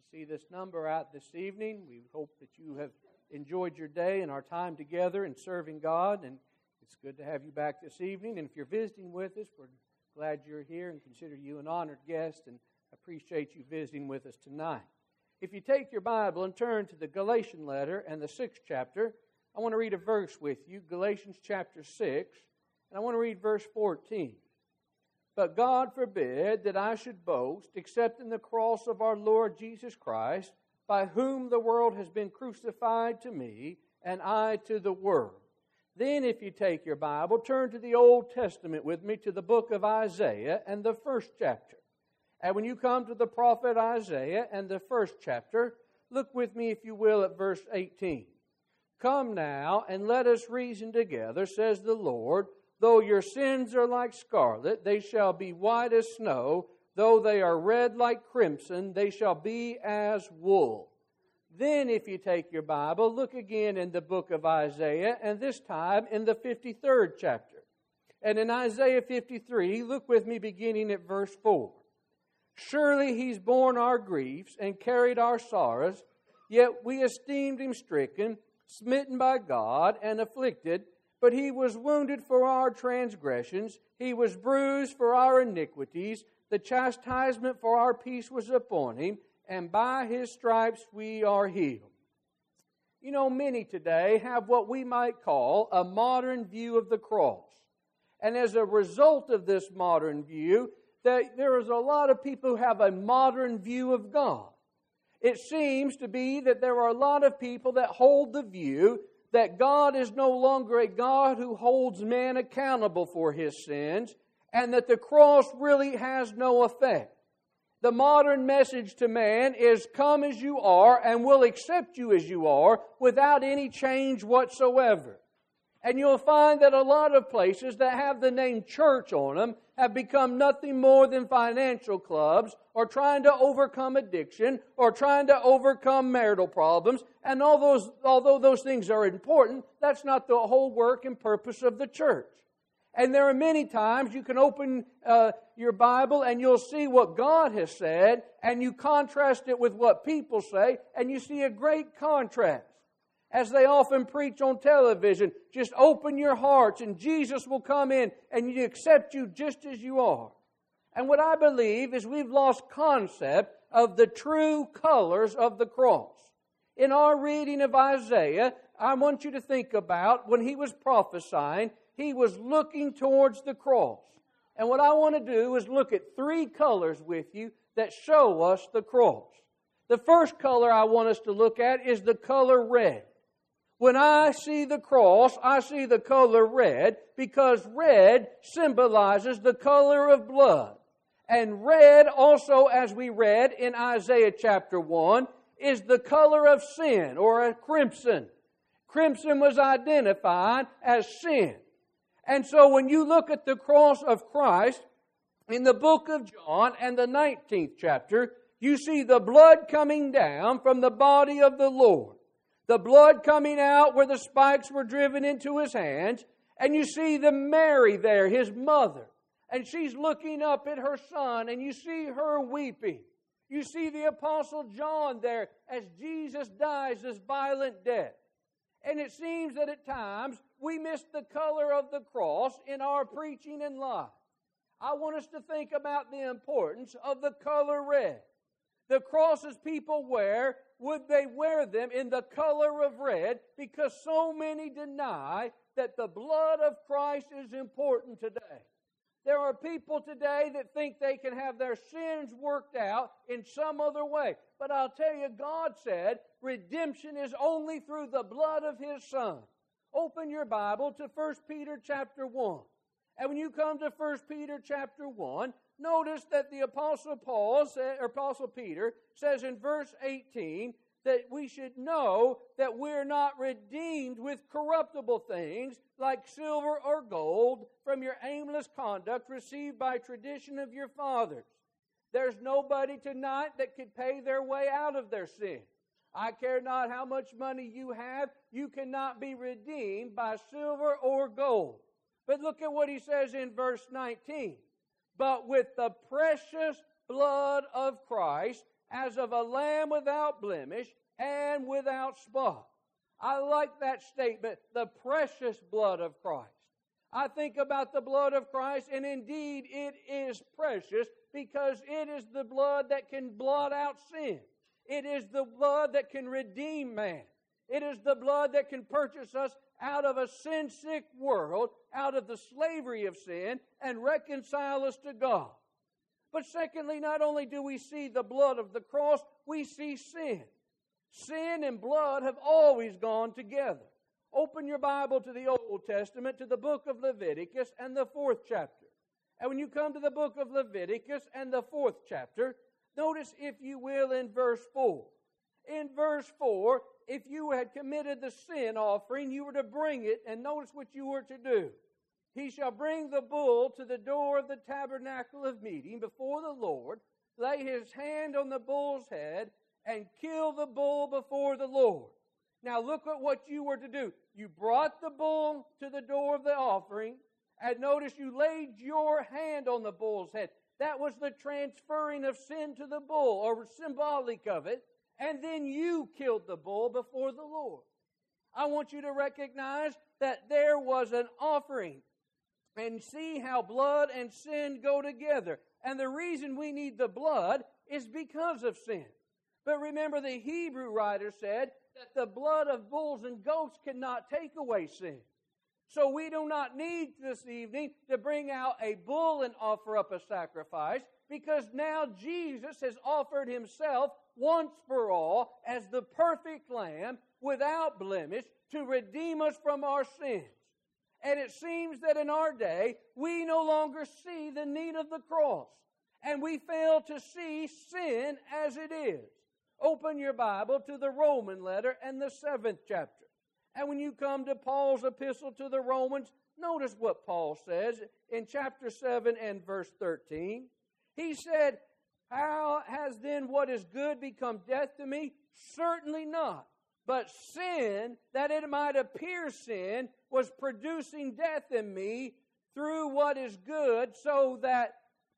See this number out this evening. We hope that you have enjoyed your day and our time together in serving God, and it's good to have you back this evening. And if you're visiting with us, we're glad you're here and consider you an honored guest and appreciate you visiting with us tonight. If you take your Bible and turn to the Galatian letter and the 6th chapter, I want to read a verse with you, Galatians chapter 6, and I want to read verse 14. But God forbid that I should boast except in the cross of our Lord Jesus Christ, by whom the world has been crucified to me, and I to the world. Then if you take your Bible, turn to the Old Testament with me to the book of Isaiah and the 1st chapter. And when you come to the prophet Isaiah and the 1st chapter, look with me, if you will, at verse 18. Come now, and let us reason together, says the Lord. Though your sins are like scarlet, they shall be white as snow. Though they are red like crimson, they shall be as wool. Then, if you take your Bible, look again in the book of Isaiah, and this time in the 53rd chapter. And in Isaiah 53, look with me beginning at verse 4. Surely He's borne our griefs and carried our sorrows, yet we esteemed Him stricken, smitten by God, and afflicted. But He was wounded for our transgressions, He was bruised for our iniquities. The chastisement for our peace was upon Him, and by His stripes we are healed. You know, many today have what we might call a modern view of the cross. And as a result of this modern view, there is a lot of people who have a modern view of God. It seems to be that there are a lot of people that hold the view that God is no longer a God who holds man accountable for his sins, and that the cross really has no effect. The modern message to man is, come as you are, and we'll accept you as you are without any change whatsoever. And you'll find that a lot of places that have the name church on them have become nothing more than financial clubs, or trying to overcome addiction, or trying to overcome marital problems. And although those things are important, that's not the whole work and purpose of the church. And there are many times you can open your Bible and you'll see what God has said, and you contrast it with what people say, and you see a great contrast. As they often preach on television, just open your hearts and Jesus will come in and He accept you just as you are. And what I believe is we've lost concept of the true colors of the cross. In our reading of Isaiah, I want you to think about when he was prophesying, he was looking towards the cross. And what I want to do is look at 3 colors with you that show us the cross. The first color I want us to look at is the color red. When I see the cross, I see the color red because red symbolizes the color of blood. And red also, as we read in Isaiah chapter 1, is the color of sin, or a crimson. Crimson was identified as sin. And so when you look at the cross of Christ in the book of John and the 19th chapter, you see the blood coming down from the body of the Lord. The blood coming out where the spikes were driven into His hands. And you see the Mary there, His mother. And she's looking up at her Son, and you see her weeping. You see the Apostle John there as Jesus dies this violent death. And it seems that at times we miss the color of the cross in our preaching and life. I want us to think about the importance of the color red. The crosses people wear, would they wear them in the color of red? Because so many deny that the blood of Christ is important today. There are people today that think they can have their sins worked out in some other way. But I'll tell you, God said redemption is only through the blood of His Son. Open your Bible to 1 Peter chapter 1. And when you come to 1 Peter chapter 1, notice that the Apostle Peter says in verse 18 that we should know that we're not redeemed with corruptible things like silver or gold from your aimless conduct received by tradition of your fathers. There's nobody tonight that could pay their way out of their sin. I care not how much money you have, you cannot be redeemed by silver or gold. But look at what he says in verse 19. But with the precious blood of Christ, as of a lamb without blemish and without spot. I like that statement, the precious blood of Christ. I think about the blood of Christ, and indeed it is precious because it is the blood that can blot out sin. It is the blood that can redeem man. It is the blood that can purchase us out of a sin-sick world, out of the slavery of sin, and reconcile us to God. But secondly, not only do we see the blood of the cross, we see sin. Sin and blood have always gone together. Open your Bible to the Old Testament, to the book of Leviticus and the 4th chapter. And when you come to the book of Leviticus and the 4th chapter, notice, if you will, in verse 4. In verse 4, if you had committed the sin offering, you were to bring it, and notice what you were to do. He shall bring the bull to the door of the tabernacle of meeting before the Lord, lay his hand on the bull's head, and kill the bull before the Lord. Now look at what you were to do. You brought the bull to the door of the offering, and notice you laid your hand on the bull's head. That was the transferring of sin to the bull, or symbolic of it, and then you killed the bull before the Lord. I want you to recognize that there was an offering, and see how blood and sin go together. And the reason we need the blood is because of sin. But remember, the Hebrew writer said that the blood of bulls and goats cannot take away sin. So we do not need this evening to bring out a bull and offer up a sacrifice, because now Jesus has offered himself once for all as the perfect lamb without blemish to redeem us from our sins. And it seems that in our day, we no longer see the need of the cross, and we fail to see sin as it is. Open your Bible to the Roman letter and the 7th chapter. And when you come to Paul's epistle to the Romans, notice what Paul says in chapter 7 and verse 13. He said, "How has then what is good become death to me? Certainly not. But sin, that it might appear sin, was producing death in me through what is good, so that,"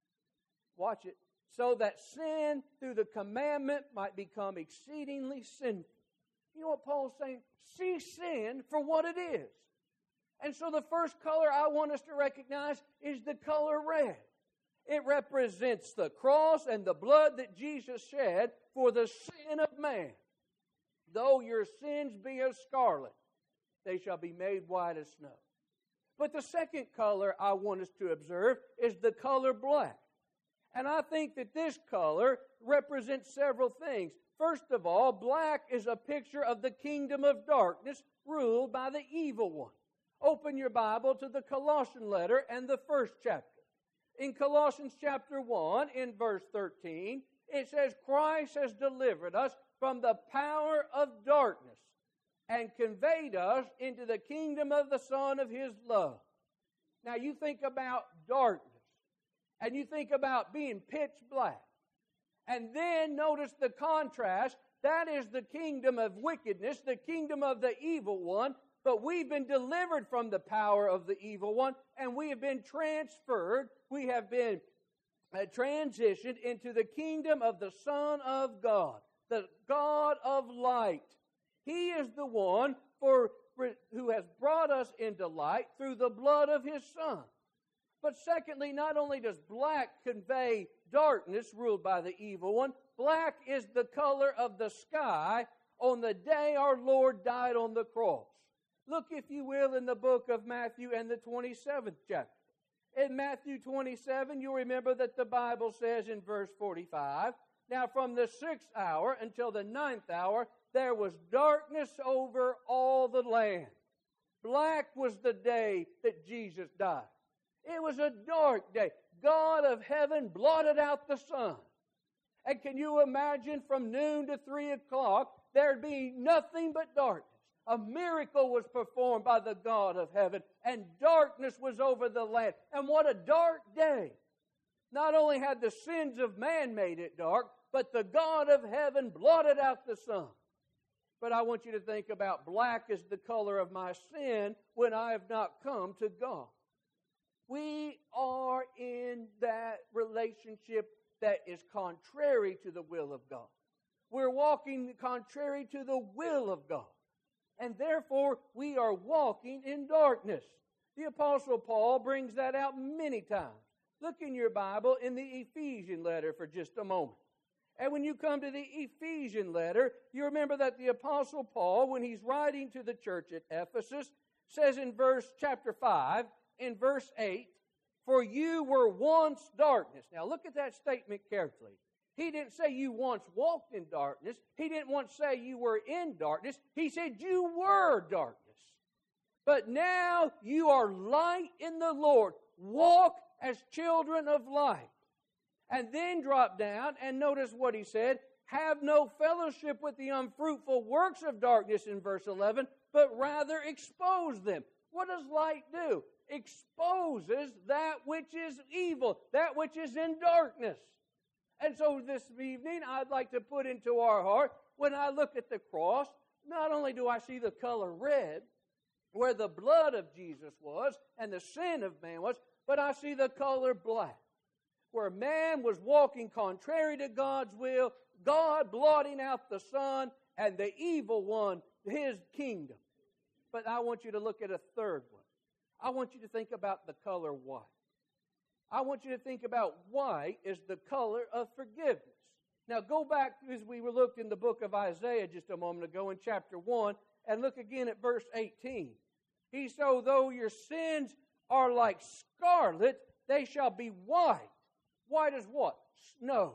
watch it, "so that sin through the commandment might become exceedingly sinful." You know what Paul's saying? See sin for what it is. And so the first color I want us to recognize is the color red. It represents the cross and the blood that Jesus shed for the sin of man. "Though your sins be as scarlet, they shall be made white as snow." But the second color I want us to observe is the color black. And I think that this color represents several things. First of all, black is a picture of the kingdom of darkness ruled by the evil one. Open your Bible to the Colossian letter and the 1st chapter. In Colossians chapter 1, in verse 13, it says, "Christ has delivered us from the power of darkness and conveyed us into the kingdom of the Son of His love." Now you think about darkness, and you think about being pitch black. And then notice the contrast. That is the kingdom of wickedness, the kingdom of the evil one. But we've been delivered from the power of the evil one, and we have been transferred. We have been transitioned into the kingdom of the Son of God, the God of light. He is the one who has brought us into light through the blood of His Son. But secondly, not only does black convey darkness ruled by the evil one, black is the color of the sky on the day our Lord died on the cross. Look, if you will, in the book of Matthew and the 27th chapter. In Matthew 27, you'll remember that the Bible says in verse 45, "Now from the 6th hour until the 9th hour, there was darkness over all the land." Black was the day that Jesus died. It was a dark day. God of heaven blotted out the sun. And can you imagine from noon to 3 o'clock, there'd be nothing but darkness. A miracle was performed by the God of heaven, and darkness was over the land. And what a dark day. Not only had the sins of man made it dark, but the God of heaven blotted out the sun. But I want you to think about black as the color of my sin when I have not come to God. We are in that relationship that is contrary to the will of God. We're walking contrary to the will of God. And therefore, we are walking in darkness. The Apostle Paul brings that out many times. Look in your Bible in the Ephesian letter for just a moment. And when you come to the Ephesian letter, you remember that the Apostle Paul, when he's writing to the church at Ephesus, says in chapter 5, in verse 8, "For you were once darkness." Now look at that statement carefully. He didn't say you once walked in darkness. He didn't once say you were in darkness. He said you were darkness. But now you are light in the Lord. Walk as children of light. And then drop down and notice what he said. "Have no fellowship with the unfruitful works of darkness," in verse 11, "but rather expose them." What does light do? Exposes that which is evil, that which is in darkness. And so this evening, I'd like to put into our heart, when I look at the cross, not only do I see the color red, where the blood of Jesus was and the sin of man was, but I see the color black, where man was walking contrary to God's will, God blotting out the Son, and the evil one, his kingdom. But I want you to look at a third one. I want you to think about the color white. I want you to think about white as the color of forgiveness. Now go back as we looked in the book of Isaiah just a moment ago in chapter 1 and look again at verse 18. He said, "Though your sins are like scarlet, they shall be white." White as what? Snow.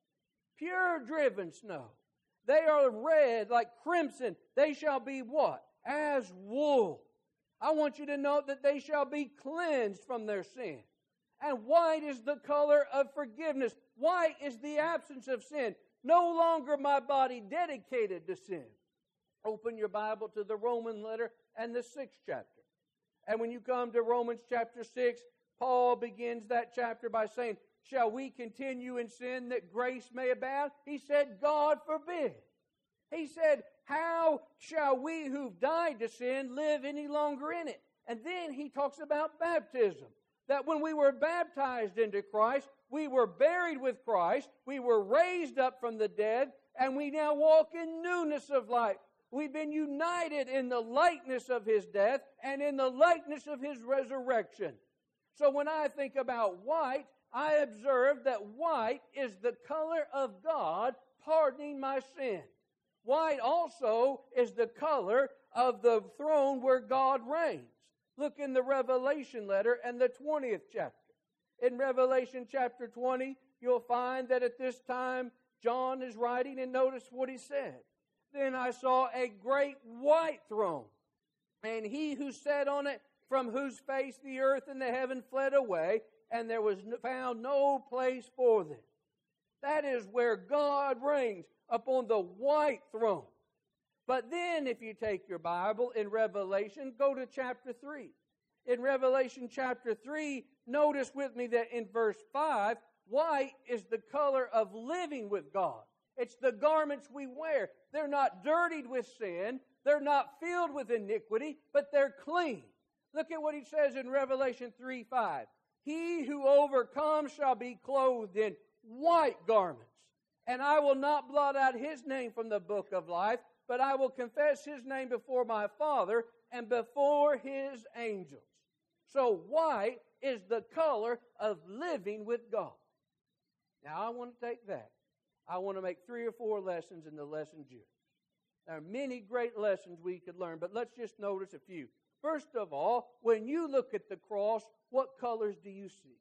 Pure driven snow. They are red like crimson. They shall be what? As wool. I want you to note that they shall be cleansed from their sin. And white is the color of forgiveness. White is the absence of sin. No longer my body dedicated to sin. Open your Bible to the Roman letter and the 6th chapter. And when you come to Romans chapter 6, Paul begins that chapter by saying, "Shall we continue in sin that grace may abound?" He said, "God forbid." He said, "How shall we who've died to sin live any longer in it?" And then he talks about baptism. That when we were baptized into Christ, we were buried with Christ, we were raised up from the dead, and we now walk in newness of life. We've been united in the likeness of His death and in the likeness of His resurrection. So when I think about white, I observe that white is the color of God pardoning my sin. White also is the color of the throne where God reigns. Look in the Revelation letter and the 20th chapter. In Revelation chapter 20, you'll find that at this time John is writing, and notice what he said. "Then I saw a great white throne, and He who sat on it, from whose face the earth and the heaven fled away, and there was found no place for them." That is where God reigns, upon the white throne. But then, if you take your Bible in Revelation, go to chapter 3. In Revelation chapter 3, notice with me that in verse 5, white is the color of living with God. It's the garments we wear. They're not dirtied with sin. They're not filled with iniquity, but they're clean. Look at what he says in Revelation 3:5. "He who overcomes shall be clothed in white garments, and I will not blot out his name from the book of life, but I will confess his name before my Father and before his angels." So white is the color of living with God. Now I want to take that. I want to make 3 or 4 lessons in the lesson series. There are many great lessons we could learn, but let's just notice a few. First of all, when you look at the cross, what colors do you see?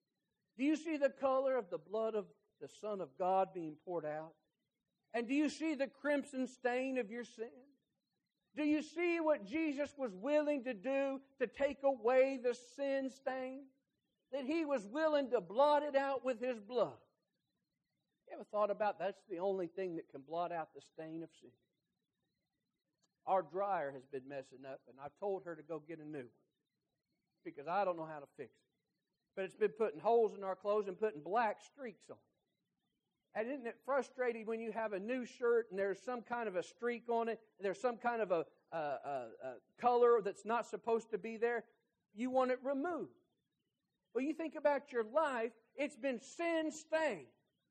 Do you see the color of the blood of the Son of God being poured out? And do you see the crimson stain of your sin? Do you see what Jesus was willing to do to take away the sin stain? That He was willing to blot it out with His blood. You ever thought about that's the only thing that can blot out the stain of sin? Our dryer has been messing up, and I've told her to go get a new one because I don't know how to fix it. But it's been putting holes in our clothes and putting black streaks on it. And isn't it frustrating when you have a new shirt and there's some kind of a streak on it, there's some kind of a color that's not supposed to be there? You want it removed. Well, you think about your life, it's been sin-stained.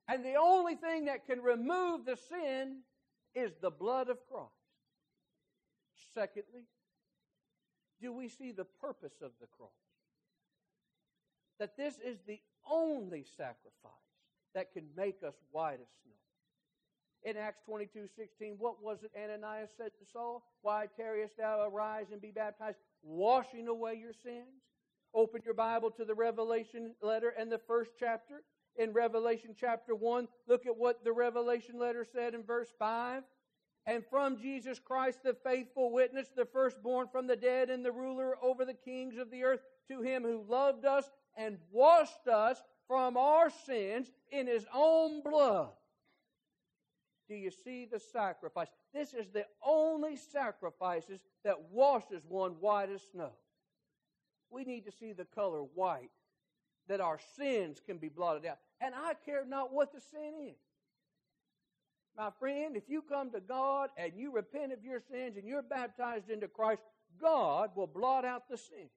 And the only thing that can remove the sin is the blood of Christ. Secondly, do we see the purpose of the cross? That this is the only sacrifice that can make us white as snow. In Acts 22:16, what was it Ananias said to Saul? Why tarriest thou? Arise and be baptized, washing away your sins. Open your Bible to the Revelation letter and the first chapter. In Revelation chapter 1, look at what the Revelation letter said in verse 5. And from Jesus Christ, the faithful witness, the firstborn from the dead and the ruler over the kings of the earth, to him who loved us and washed us from our sins in his own blood. Do you see the sacrifice? This is the only sacrifices that washes one white as snow. We need to see the color white, that our sins can be blotted out. And I care not what the sin is. My friend, if you come to God and you repent of your sins and you're baptized into Christ, God will blot out the sin.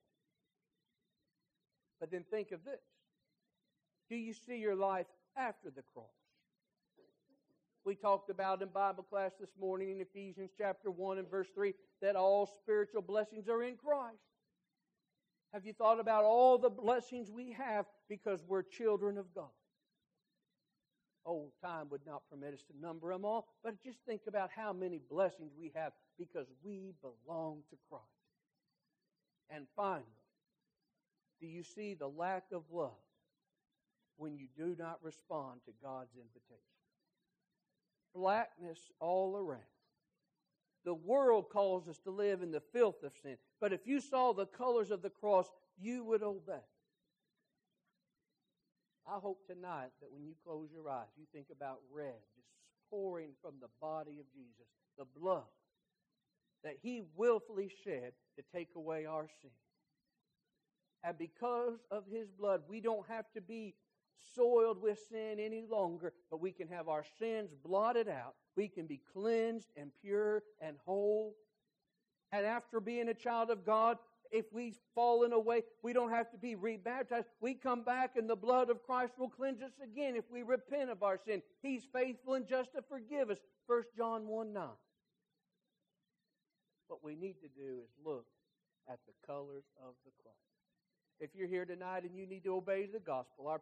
But then think of this. Do you see your life after the cross? We talked about in Bible class this morning in Ephesians chapter 1 and verse 3 that all spiritual blessings are in Christ. Have you thought about all the blessings we have because we're children of God? Oh, time would not permit us to number them all, but just think about how many blessings we have because we belong to Christ. And finally, do you see the lack of love when you do not respond to God's invitation? Blackness all around. The world calls us to live in the filth of sin, but if you saw the colors of the cross, you would obey. I hope tonight that when you close your eyes, you think about red just pouring from the body of Jesus, the blood that He willfully shed to take away our sin. And because of His blood, we don't have to be soiled with sin any longer, but we can have our sins blotted out. We can be cleansed and pure and whole. And after being a child of God, if we've fallen away, we don't have to be rebaptized. We come back and the blood of Christ will cleanse us again if we repent of our sin. He's faithful and just to forgive us. 1 John 1:9. What we need to do is look at the colors of the cross. If you're here tonight and you need to obey the gospel, our